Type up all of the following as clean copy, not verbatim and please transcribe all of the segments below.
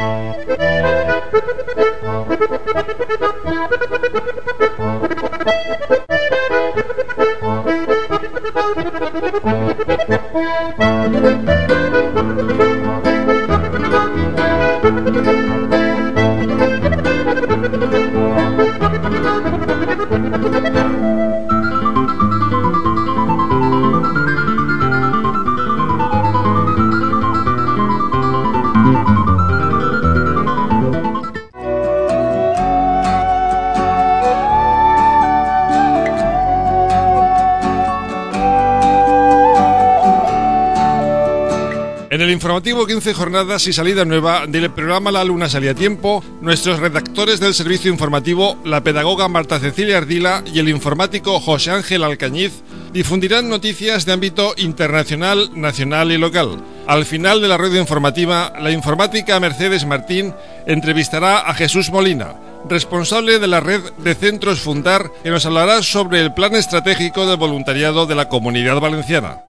En el informativo 15 jornadas y salida nueva del programa La Luna Salía a Tiempo, nuestros redactores del servicio informativo, la pedagoga Marta Cecilia Ardila y el informático José Ángel Alcañiz, difundirán noticias de ámbito internacional, nacional y local. Al final de la rueda informativa, la informática Mercedes Martín entrevistará a Jesús Molina, responsable de la red de centros Fundar, que nos hablará sobre el plan estratégico de voluntariado de la Comunidad Valenciana.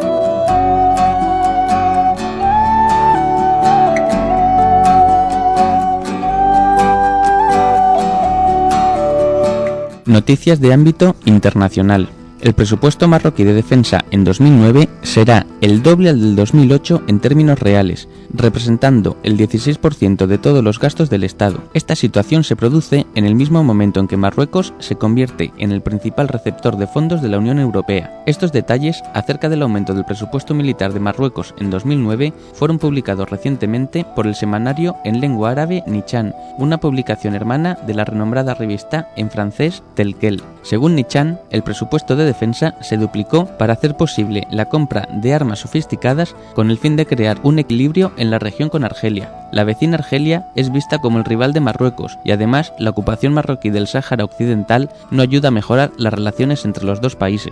Noticias de ámbito internacional. El presupuesto marroquí de defensa en 2009 será el doble al del 2008 en términos reales, representando el 16% de todos los gastos del Estado. Esta situación se produce en el mismo momento en que Marruecos se convierte en el principal receptor de fondos de la Unión Europea. Estos detalles acerca del aumento del presupuesto militar de Marruecos en 2009 fueron publicados recientemente por el semanario en lengua árabe Nichan, una publicación hermana de la renombrada revista en francés Telquel. Según Nichan, el presupuesto de defensa se duplicó para hacer posible la compra de armas sofisticadas con el fin de crear un equilibrio en la región con Argelia. La vecina Argelia es vista como el rival de Marruecos y además la ocupación marroquí del Sáhara Occidental no ayuda a mejorar las relaciones entre los dos países.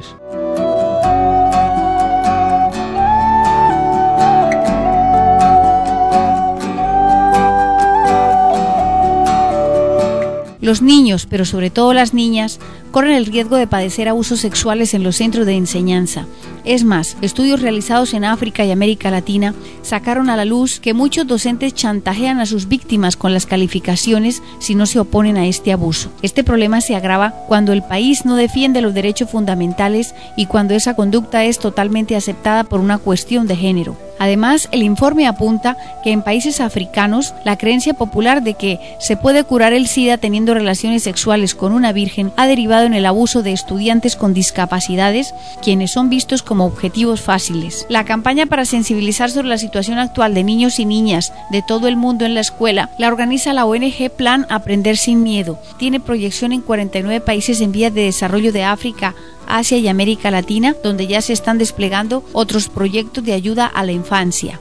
Los niños, pero sobre todo las niñas, corren el riesgo de padecer abusos sexuales en los centros de enseñanza. Es más, estudios realizados en África y América Latina sacaron a la luz que muchos docentes chantajean a sus víctimas con las calificaciones si no se oponen a este abuso. Este problema se agrava cuando el país no defiende los derechos fundamentales y cuando esa conducta es totalmente aceptada por una cuestión de género. Además, el informe apunta que en países africanos la creencia popular de que se puede curar el SIDA teniendo relaciones sexuales con una virgen ha derivado en el abuso de estudiantes con discapacidades, quienes son vistos como objetivos fáciles. La campaña para sensibilizar sobre la situación actual de niños y niñas de todo el mundo en la escuela la organiza la ONG Plan Aprender Sin Miedo. Tiene proyección en 49 países en vías de desarrollo de África, Asia y América Latina, donde ya se están desplegando otros proyectos de ayuda a la infancia.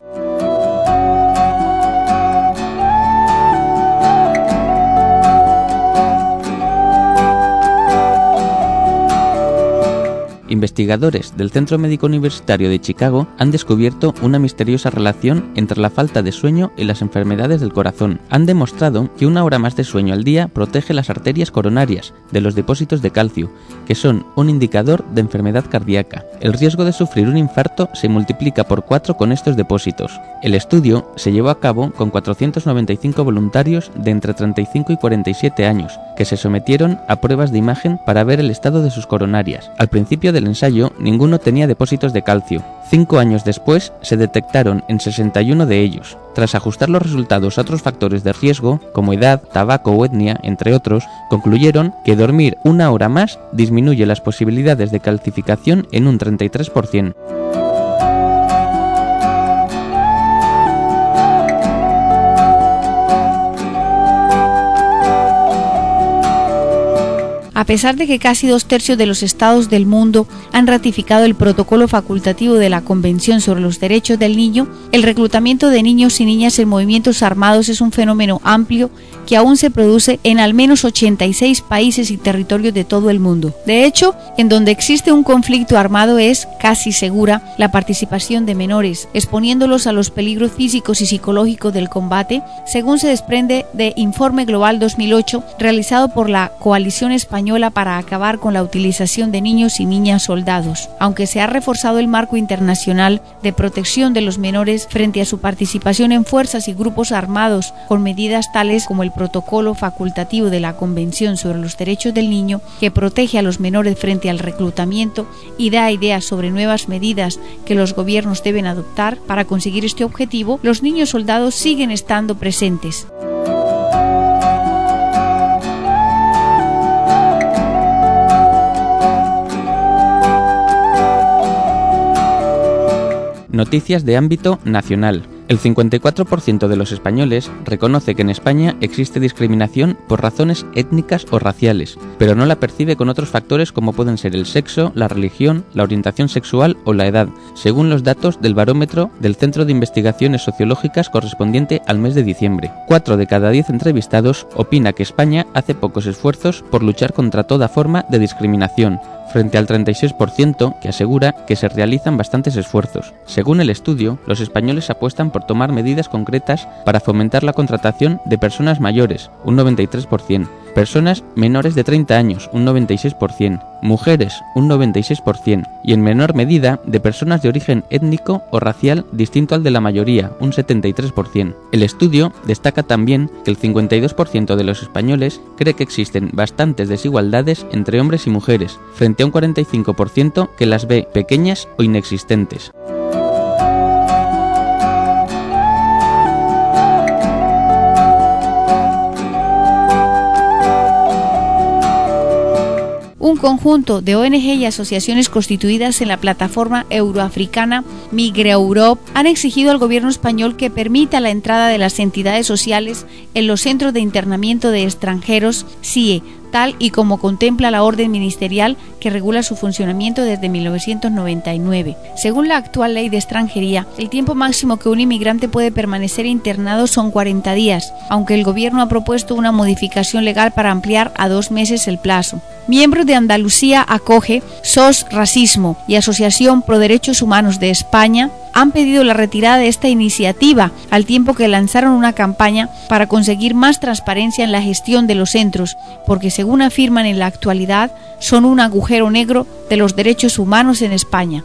Investigadores del Centro Médico Universitario de Chicago han descubierto una misteriosa relación entre la falta de sueño y las enfermedades del corazón. Han demostrado que 1 hora más de sueño al día protege las arterias coronarias de los depósitos de calcio, que son un indicador de enfermedad cardíaca. El riesgo de sufrir un infarto se multiplica por 4 con estos depósitos. El estudio se llevó a cabo con 495 voluntarios de entre 35 y 47 años, que se sometieron a pruebas de imagen para ver el estado de sus coronarias. Al principio del ensayo, ninguno tenía depósitos de calcio. 5 años después, se detectaron en 61 de ellos. Tras ajustar los resultados a otros factores de riesgo, como edad, tabaco o etnia, entre otros, concluyeron que dormir 1 hora más disminuye las posibilidades de calcificación en un 33%. A pesar de que casi 2/3 de los estados del mundo han ratificado el protocolo facultativo de la Convención sobre los Derechos del Niño, el reclutamiento de niños y niñas en movimientos armados es un fenómeno amplio que aún se produce en al menos 86 países y territorios de todo el mundo. De hecho, en donde existe un conflicto armado es casi segura la participación de menores, exponiéndolos a los peligros físicos y psicológicos del combate, según se desprende de Informe Global 2008 realizado por la Coalición Española española para acabar con la utilización de niños y niñas soldados, aunque se ha reforzado el marco internacional de protección de los menores frente a su participación en fuerzas y grupos armados, con medidas tales como el protocolo facultativo de la Convención sobre los Derechos del Niño, que protege a los menores frente al reclutamiento y da ideas sobre nuevas medidas que los gobiernos deben adoptar para conseguir este objetivo. Los niños soldados siguen estando presentes. Noticias de ámbito nacional. El 54% de los españoles reconoce que en España existe discriminación por razones étnicas o raciales, pero no la percibe con otros factores como pueden ser el sexo, la religión, la orientación sexual o la edad, según los datos del barómetro del Centro de Investigaciones Sociológicas correspondiente al mes de diciembre. 4 de cada 10 entrevistados opina que España hace pocos esfuerzos por luchar contra toda forma de discriminación, frente al 36% que asegura que se realizan bastantes esfuerzos. Según el estudio, los españoles apuestan por tomar medidas concretas para fomentar la contratación de personas mayores, un 93%, personas menores de 30 años, un 96%, mujeres, un 96%, y en menor medida de personas de origen étnico o racial distinto al de la mayoría, un 73%. El estudio destaca también que el 52% de los españoles cree que existen bastantes desigualdades entre hombres y mujeres, frente a un 45% que las ve pequeñas o inexistentes. Un conjunto de ONG y asociaciones constituidas en la plataforma euroafricana Migreurop han exigido al gobierno español que permita la entrada de las entidades sociales en los centros de internamiento de extranjeros, CIE, tal y como contempla la orden ministerial que regula su funcionamiento desde 1999. Según la actual ley de extranjería, el tiempo máximo que un inmigrante puede permanecer internado son 40 días, aunque el gobierno ha propuesto una modificación legal para ampliar a 2 meses el plazo. Miembros de Andalucía Acoge, SOS Racismo y Asociación Pro Derechos Humanos de España han pedido la retirada de esta iniciativa, al tiempo que lanzaron una campaña para conseguir más transparencia en la gestión de los centros, porque según afirman en la actualidad, son un agujero negro de los derechos humanos en España.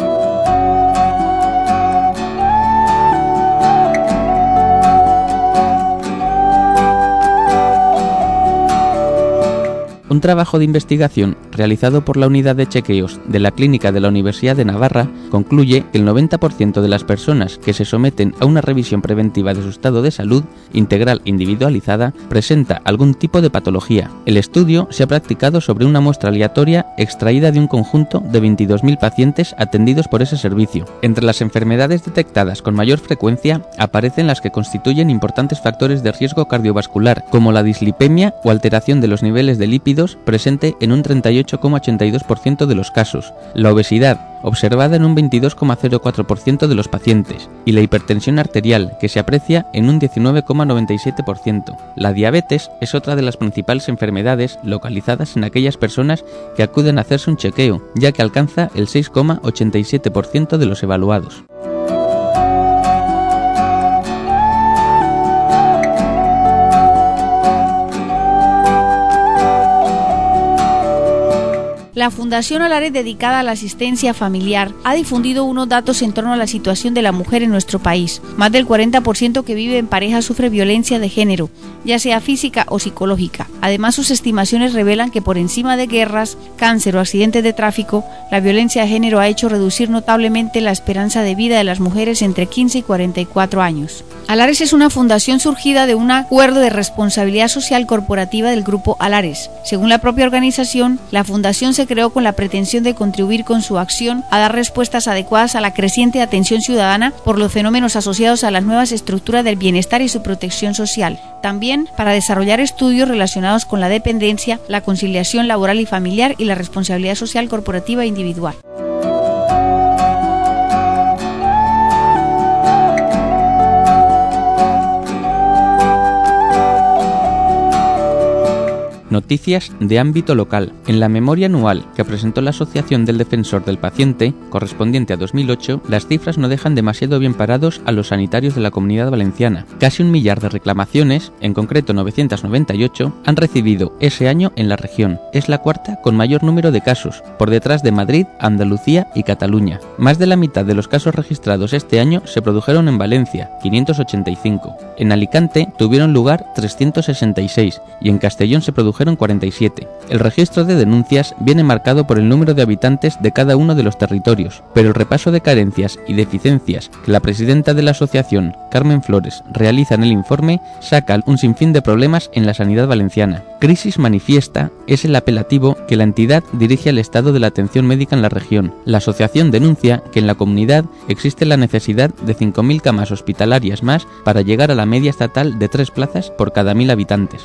Un trabajo de investigación realizado por la Unidad de Chequeos de la Clínica de la Universidad de Navarra concluye que el 90% de las personas que se someten a una revisión preventiva de su estado de salud integral individualizada presenta algún tipo de patología. El estudio se ha practicado sobre una muestra aleatoria extraída de un conjunto de 22.000 pacientes atendidos por ese servicio. Entre las enfermedades detectadas con mayor frecuencia aparecen las que constituyen importantes factores de riesgo cardiovascular, como la dislipemia o alteración de los niveles de lípidos presente en un 38,82% de los casos, la obesidad, observada en un 22,04% de los pacientes, y la hipertensión arterial, que se aprecia en un 19,97%. La diabetes es otra de las principales enfermedades localizadas en aquellas personas que acuden a hacerse un chequeo, ya que alcanza el 6,87% de los evaluados. La Fundación Alares, dedicada a la asistencia familiar, ha difundido unos datos en torno a la situación de la mujer en nuestro país. Más del 40% que vive en pareja sufre violencia de género, ya sea física o psicológica. Además, sus estimaciones revelan que por encima de guerras, cáncer o accidentes de tráfico, la violencia de género ha hecho reducir notablemente la esperanza de vida de las mujeres entre 15 y 44 años. Alares es una fundación surgida de un acuerdo de responsabilidad social corporativa del Grupo Alares. Según la propia organización, la fundación se creó con la pretensión de contribuir con su acción a dar respuestas adecuadas a la creciente atención ciudadana por los fenómenos asociados a las nuevas estructuras del bienestar y su protección social. También para desarrollar estudios relacionados con la dependencia, la conciliación laboral y familiar y la responsabilidad social corporativa e individual. Noticias de ámbito local. En la memoria anual que presentó la Asociación del Defensor del Paciente, correspondiente a 2008, las cifras no dejan demasiado bien parados a los sanitarios de la Comunidad Valenciana. Casi 1 millar de reclamaciones, en concreto 998, han recibido ese año en la región. Es la cuarta con mayor número de casos, por detrás de Madrid, Andalucía y Cataluña. Más de la mitad de los casos registrados este año se produjeron en Valencia, 585. En Alicante tuvieron lugar 366 y en Castellón se produjeron 47. El registro de denuncias viene marcado por el número de habitantes de cada uno de los territorios, pero el repaso de carencias y deficiencias que la presidenta de la asociación, Carmen Flores, realiza en el informe saca un sinfín de problemas en la sanidad valenciana. Crisis manifiesta es el apelativo que la entidad dirige al estado de la atención médica en la región. La asociación denuncia que en la comunidad existe la necesidad de 5.000 camas hospitalarias más para llegar a la media estatal de 3 plazas por cada 1.000 habitantes.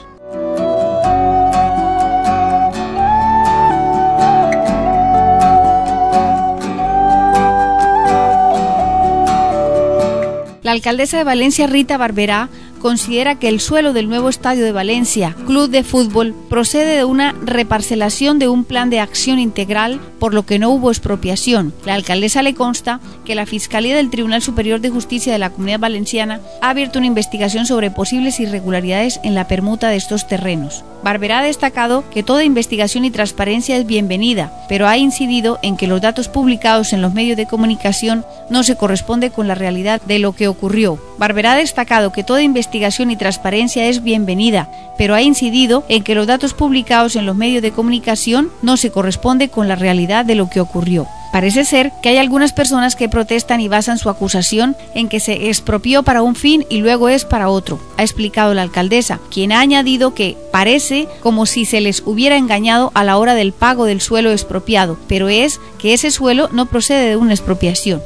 La alcaldesa de Valencia, Rita Barberá, considera que el suelo del nuevo estadio de Valencia, club de fútbol, procede de una reparcelación de un plan de acción integral, por lo que no hubo expropiación. La alcaldesa le consta que la Fiscalía del Tribunal Superior de Justicia de la Comunidad Valenciana ha abierto una investigación sobre posibles irregularidades en la permuta de estos terrenos. Barberá ha destacado que toda investigación y transparencia es bienvenida, pero ha incidido en que los datos publicados en los medios de comunicación no se corresponden con la realidad de lo que ocurrió. Barberá ha destacado que toda investigación y transparencia es bienvenida, pero ha incidido en que los datos publicados en los medios de comunicación no se corresponden con la realidad de lo que ocurrió. Parece ser que hay algunas personas que protestan y basan su acusación en que se expropió para un fin y luego es para otro, ha explicado la alcaldesa, quien ha añadido que parece como si se les hubiera engañado a la hora del pago del suelo expropiado, pero es que ese suelo no procede de una expropiación.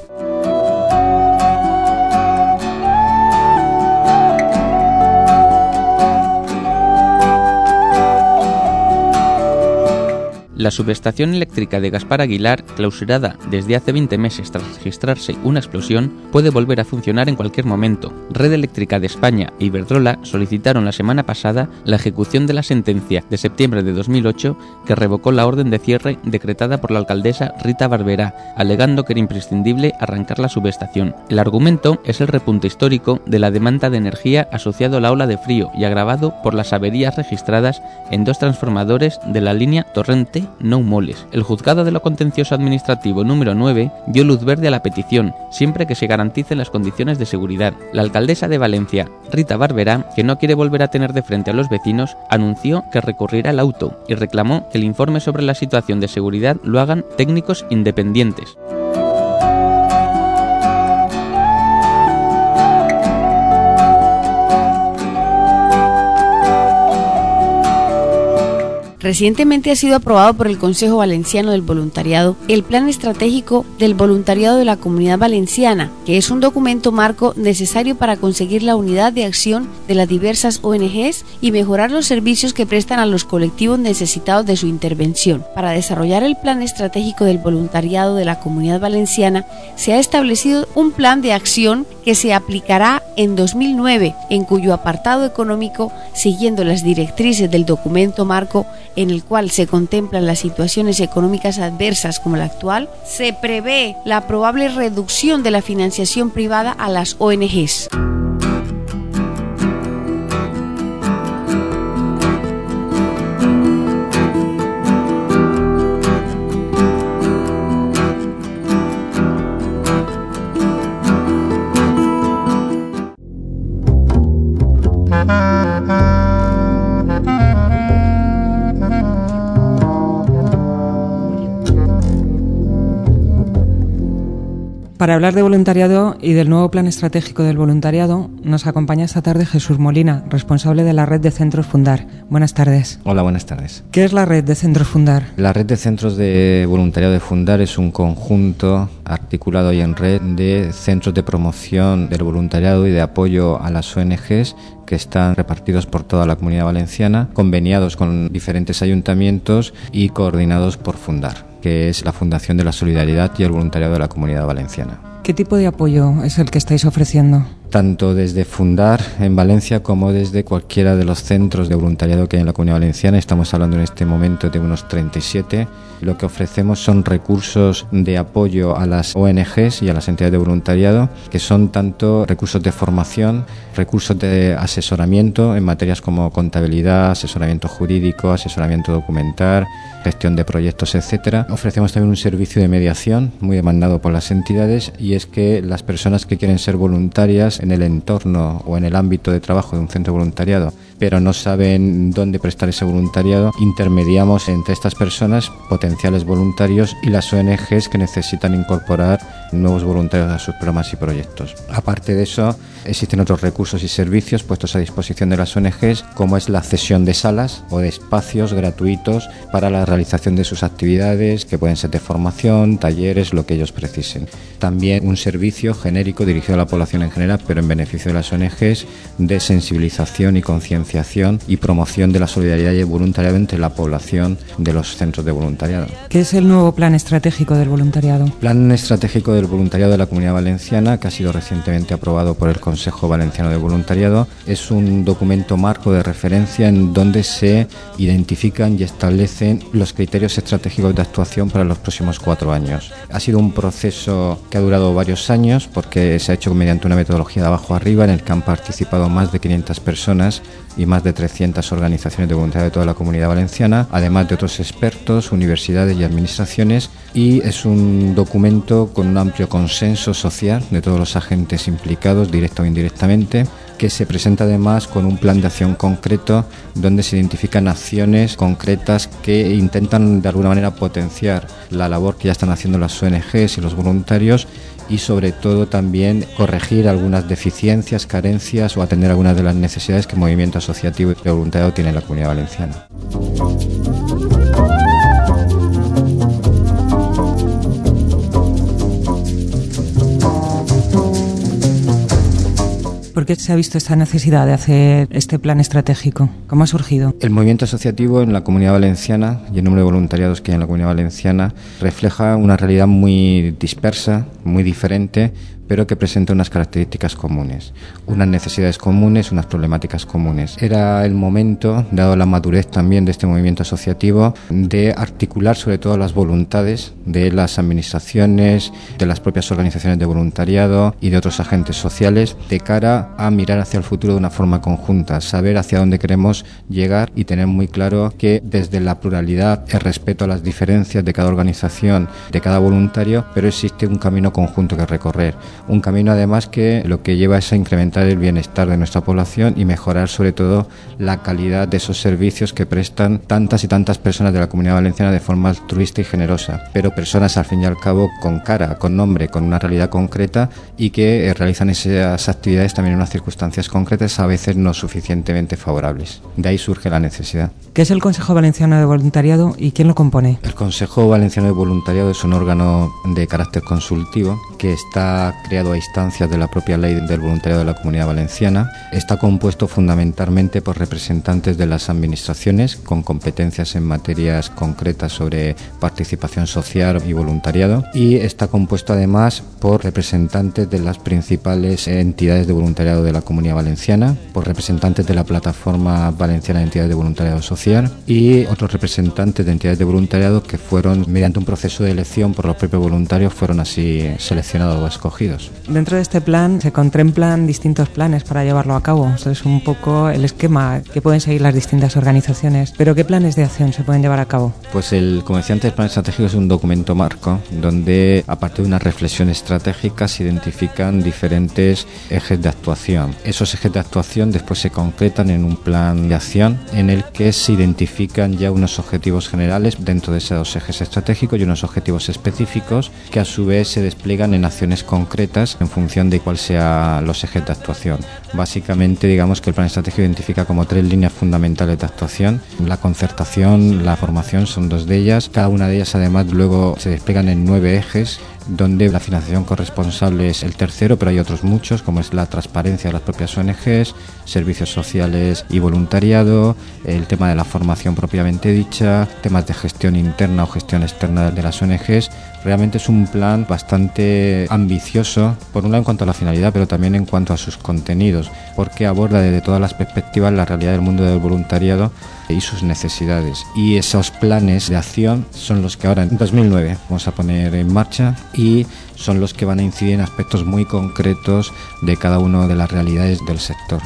La subestación eléctrica de Gaspar Aguilar, clausurada desde hace 20 meses tras registrarse una explosión, puede volver a funcionar en cualquier momento. Red Eléctrica de España e Iberdrola solicitaron la semana pasada la ejecución de la sentencia de septiembre de 2008 que revocó la orden de cierre decretada por la alcaldesa Rita Barberá, alegando que era imprescindible arrancar la subestación. El argumento es el repunte histórico de la demanda de energía asociado a la ola de frío y agravado por las averías registradas en 2 transformadores de la línea Torrente No Moles. El juzgado de lo contencioso administrativo número 9 dio luz verde a la petición, siempre que se garanticen las condiciones de seguridad. La alcaldesa de Valencia, Rita Barberá, que no quiere volver a tener de frente a los vecinos, anunció que recurrirá al auto y reclamó que el informe sobre la situación de seguridad lo hagan técnicos independientes. Recientemente ha sido aprobado por el Consejo Valenciano del Voluntariado el Plan Estratégico del Voluntariado de la Comunidad Valenciana, que es un documento marco necesario para conseguir la unidad de acción de las diversas ONGs y mejorar los servicios que prestan a los colectivos necesitados de su intervención. Para desarrollar el Plan Estratégico del Voluntariado de la Comunidad Valenciana, se ha establecido un plan de acción que se aplicará en 2009, en cuyo apartado económico, siguiendo las directrices del documento marco en el cual se contemplan las situaciones económicas adversas como la actual, se prevé la probable reducción de la financiación privada a las ONGs. Para hablar de voluntariado y del nuevo plan estratégico del voluntariado, nos acompaña esta tarde Jesús Molina, responsable de la red de centros Fundar. Buenas tardes. Hola, buenas tardes. ¿Qué es la red de centros Fundar? La red de centros de voluntariado de Fundar es un conjunto articulado y en red de centros de promoción del voluntariado y de apoyo a las ONGs que están repartidos por toda la Comunidad Valenciana, conveniados con diferentes ayuntamientos y coordinados por Fundar, que es la Fundación de la Solidaridad y el Voluntariado de la Comunidad Valenciana. ¿Qué tipo de apoyo es el que estáis ofreciendo? tanto desde Fundar en Valencia como desde cualquiera de los centros de voluntariado que hay en la Comunidad Valenciana. Estamos hablando en este momento de unos 37. Lo que ofrecemos son recursos de apoyo a las ONGs y a las entidades de voluntariado, que son tanto recursos de formación, recursos de asesoramiento en materias como contabilidad, asesoramiento jurídico, asesoramiento documental, gestión de proyectos, etcétera. Ofrecemos también un servicio de mediación muy demandado por las entidades, y es que las personas que quieren ser voluntarias en el entorno o en el ámbito de trabajo de un centro de voluntariado, pero no saben dónde prestar ese voluntariado, intermediamos entre estas personas, potenciales voluntarios, y las ONGs que necesitan incorporar nuevos voluntarios a sus programas y proyectos. Aparte de eso, existen otros recursos y servicios puestos a disposición de las ONGs, como es la cesión de salas o de espacios gratuitos para la realización de sus actividades, que pueden ser de formación, talleres, lo que ellos precisen. También un servicio genérico dirigido a la población en general, pero en beneficio de las ONGs, de sensibilización y concienciación y promoción de la solidaridad y el voluntariado entre la población de los centros de voluntariado. ¿Qué es el nuevo Plan Estratégico del Voluntariado? Plan Estratégico del Voluntariado de la Comunidad Valenciana, que ha sido recientemente aprobado por el Consejo Valenciano de Voluntariado, es un documento marco de referencia en donde se identifican y establecen los criterios estratégicos de actuación para los próximos 4 años. Ha sido un proceso que ha durado varios años, porque se ha hecho mediante una metodología de abajo arriba, en el que han participado más de 500 personas y más de 300 organizaciones de voluntariado de toda la Comunidad Valenciana, además de otros expertos, universidades y administraciones, y es un documento con un amplio consenso social de todos los agentes implicados, directa o indirectamente, que se presenta además con un plan de acción concreto donde se identifican acciones concretas que intentan de alguna manera potenciar la labor que ya están haciendo las ONGs y los voluntarios, y sobre todo también corregir algunas deficiencias, carencias o atender algunas de las necesidades que el movimiento asociativo y voluntariado tiene en la Comunidad Valenciana. ¿Por qué se ha visto esta necesidad de hacer este plan estratégico? ¿Cómo ha surgido? El movimiento asociativo en la Comunidad Valenciana y el número de voluntariados que hay en la Comunidad Valenciana refleja una realidad muy dispersa, muy diferente, pero que presenta unas características comunes, unas necesidades comunes, unas problemáticas comunes. Era el momento, dado la madurez también de este movimiento asociativo, de articular sobre todo las voluntades de las administraciones, de las propias organizaciones de voluntariado y de otros agentes sociales, de cara a mirar hacia el futuro de una forma conjunta, saber hacia dónde queremos llegar y tener muy claro que desde la pluralidad, el respeto a las diferencias de cada organización, de cada voluntario, pero existe un camino conjunto que recorrer. Un camino además que lo que lleva es a incrementar el bienestar de nuestra población y mejorar sobre todo la calidad de esos servicios que prestan tantas y tantas personas de la Comunidad Valenciana de forma altruista y generosa, pero personas al fin y al cabo con cara, con nombre, con una realidad concreta, y que realizan esas actividades también en unas circunstancias concretas, a veces no suficientemente favorables. De ahí surge la necesidad. ¿Qué es el Consejo Valenciano de Voluntariado y quién lo compone? El Consejo Valenciano de Voluntariado es un órgano de carácter consultivo que está creado a instancias de la propia ley del voluntariado de la Comunidad Valenciana. Está compuesto fundamentalmente por representantes de las administraciones con competencias en materias concretas sobre participación social y voluntariado, y está compuesto además por representantes de las principales entidades de voluntariado de la Comunidad Valenciana, por representantes de la Plataforma Valenciana de Entidades de Voluntariado Social y otros representantes de entidades de voluntariado que fueron, mediante un proceso de elección por los propios voluntarios, fueron así seleccionados o escogidos. Dentro de este plan se contemplan distintos planes para llevarlo a cabo. Esto es un poco el esquema que pueden seguir las distintas organizaciones. ¿Pero qué planes de acción se pueden llevar a cabo? Pues como decía antes, el plan estratégico es un documento marco donde, a partir de una reflexión estratégica, se identifican diferentes ejes de actuación. Esos ejes de actuación después se concretan en un plan de acción en el que se identifican ya unos objetivos generales dentro de esos ejes estratégicos y unos objetivos específicos que a su vez se despliegan en acciones concretas en función de cuál sean los ejes de actuación. Básicamente, digamos que el plan estratégico identifica como 3 líneas fundamentales de actuación. La concertación, la formación son 2 de ellas. Cada una de ellas además luego se despliegan en 9 ejes donde la financiación corresponsable es el tercero, pero hay otros muchos, como es la transparencia de las propias ONGs, servicios sociales y voluntariado, el tema de la formación propiamente dicha, temas de gestión interna o gestión externa de las ONGs. Realmente es un plan bastante ambicioso, por un lado en cuanto a la finalidad, pero también en cuanto a sus contenidos, porque aborda desde todas las perspectivas la realidad del mundo del voluntariado y sus necesidades. Y esos planes de acción son los que ahora en 2009 vamos a poner en marcha y son los que van a incidir en aspectos muy concretos de cada una de las realidades del sector.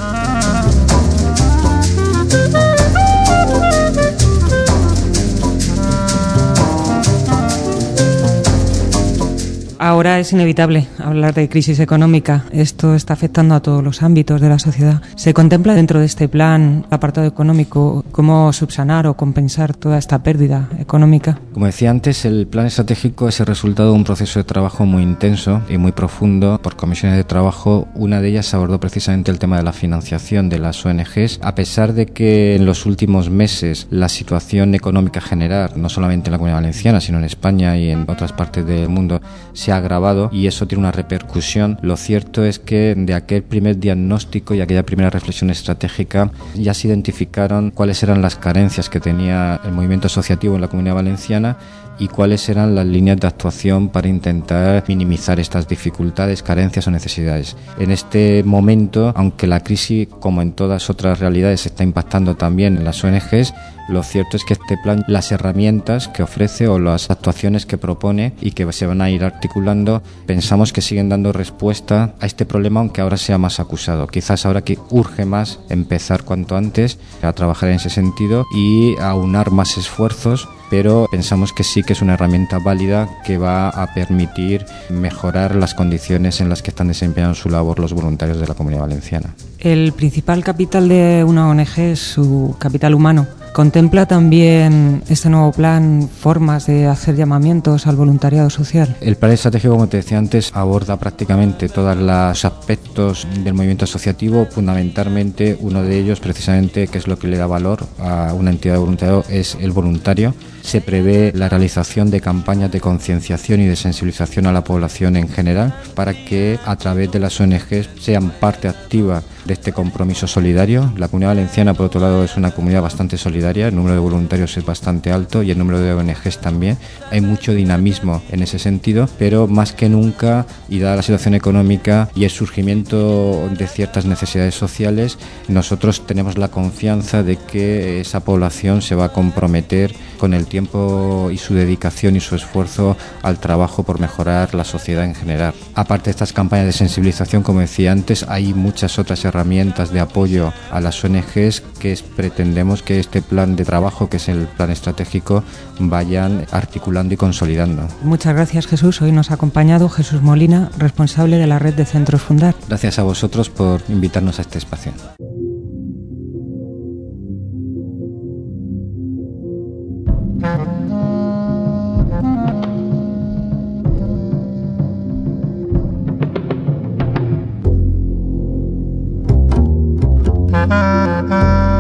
Ahora es inevitable hablar de crisis económica. Esto está afectando a todos los ámbitos de la sociedad. ¿Se contempla dentro de este plan, apartado económico, cómo subsanar o compensar toda esta pérdida económica? Como decía antes, el plan estratégico es el resultado de un proceso de trabajo muy intenso y muy profundo por comisiones de trabajo. Una de ellas abordó precisamente el tema de la financiación de las ONGs. A pesar de que en los últimos meses la situación económica general, no solamente en la Comunidad Valenciana, sino en España y en otras partes del mundo, se ha agravado y eso tiene una repercusión. Lo cierto es que de aquel primer diagnóstico y aquella primera reflexión estratégica ya se identificaron cuáles eran las carencias que tenía el movimiento asociativo en la Comunidad Valenciana y cuáles eran las líneas de actuación para intentar minimizar estas dificultades, carencias o necesidades. En este momento, aunque la crisis, como en todas otras realidades, está impactando también en las ONGs, lo cierto es que este plan, las herramientas que ofrece o las actuaciones que propone y que se van a ir articulando, pensamos que siguen dando respuesta a este problema, aunque ahora sea más acusado. Quizás ahora que urge más empezar cuanto antes a trabajar en ese sentido y a aunar más esfuerzos, pero pensamos que sí que es una herramienta válida que va a permitir mejorar las condiciones en las que están desempeñando su labor los voluntarios de la Comunidad Valenciana. El principal capital de una ONG es su capital humano. ¿Contempla también este nuevo plan formas de hacer llamamientos al voluntariado social? El plan estratégico, como te decía antes, aborda prácticamente todos los aspectos del movimiento asociativo. Fundamentalmente, uno de ellos, precisamente, que es lo que le da valor a una entidad de voluntariado, es el voluntario. Se prevé la realización de campañas de concienciación y de sensibilización a la población en general para que a través de las ONGs sean parte activa de este compromiso solidario. La Comunidad Valenciana, por otro lado, es una comunidad bastante solidaria, el número de voluntarios es bastante alto y el número de ONGs también. Hay mucho dinamismo en ese sentido, pero más que nunca, y dada la situación económica y el surgimiento de ciertas necesidades sociales, nosotros tenemos la confianza de que esa población se va a comprometer con el tiempo y su dedicación y su esfuerzo al trabajo por mejorar la sociedad en general. Aparte de estas campañas de sensibilización, como decía antes, hay muchas otras herramientas de apoyo a las ONGs que pretendemos que este plan de trabajo, que es el plan estratégico, vayan articulando y consolidando. Muchas gracias, Jesús. Hoy nos ha acompañado Jesús Molina, responsable de la red de Centros Fundar. Gracias a vosotros por invitarnos a este espacio. Thank you.